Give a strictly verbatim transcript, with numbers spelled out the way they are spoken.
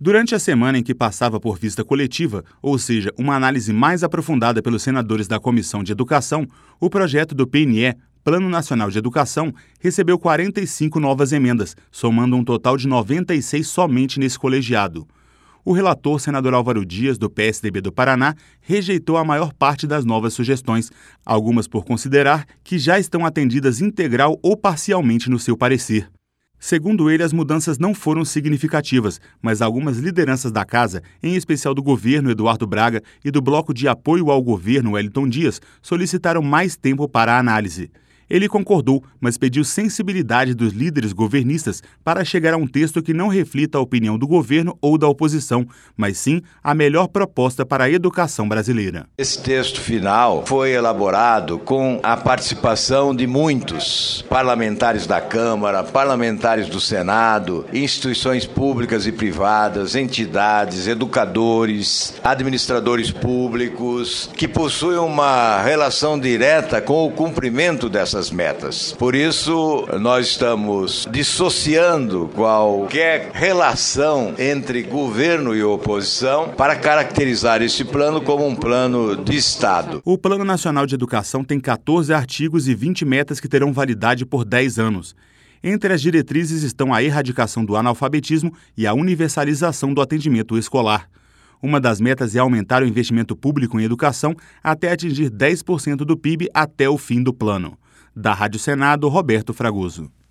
Durante a semana em que passava por vista coletiva, ou seja, uma análise mais aprofundada pelos senadores da Comissão de Educação, o projeto do P N E, Plano Nacional de Educação, recebeu quarenta e cinco novas emendas, somando um total de noventa e seis somente nesse colegiado. O relator, senador Álvaro Dias, do P S D B do Paraná, rejeitou a maior parte das novas sugestões, algumas por considerar que já estão atendidas integral ou parcialmente no seu parecer. Segundo ele, as mudanças não foram significativas, mas algumas lideranças da casa, em especial do governo Eduardo Braga e do bloco de apoio ao governo Wellington Dias, solicitaram mais tempo para a análise. Ele concordou, mas pediu sensibilidade dos líderes governistas para chegar a um texto que não reflita a opinião do governo ou da oposição, mas sim a melhor proposta para a educação brasileira. Esse texto final foi elaborado com a participação de muitos parlamentares da Câmara, parlamentares do Senado, instituições públicas e privadas, entidades, educadores, administradores públicos, que possuem uma relação direta com o cumprimento dessas metas. Por isso, nós estamos dissociando qualquer relação entre governo e oposição para caracterizar esse plano como um plano de Estado. O Plano Nacional de Educação tem quatorze artigos e vinte metas que terão validade por dez anos. Entre as diretrizes estão a erradicação do analfabetismo e a universalização do atendimento escolar. Uma das metas é aumentar o investimento público em educação até atingir dez por cento do P I B até o fim do plano. Da Rádio Senado, Roberto Fragoso.